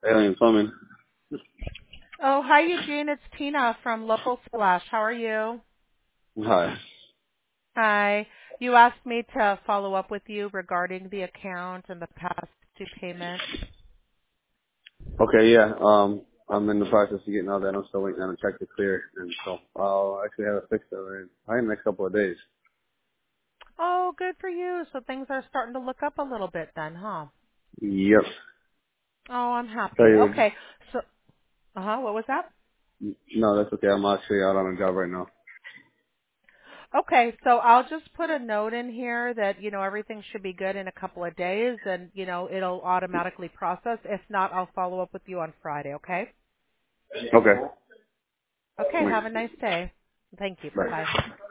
Alien Plumbing. Oh, hi, Eugene. It's Tina from Local Splash. How are you? Hi. Hi. You asked me to follow up with you regarding the account and the past due payment. Okay, yeah. I'm in the process of getting all that. I'm still waiting on a check to clear, and so I'll actually have it fixed over in the next couple of days. Oh, good for you. So things are starting to look up a little bit then, huh? Yep. Oh, I'm Tell happy. you, Okay. So, what was that? no, that's okay. I'm actually out on a job right now. Okay, so I'll just put a note in here that, everything should be good in a couple of days and, it'll automatically process. If not, I'll follow up with you on Friday, okay? Okay. Okay, Thanks. have a nice day. Thank you. Bye-bye. Bye.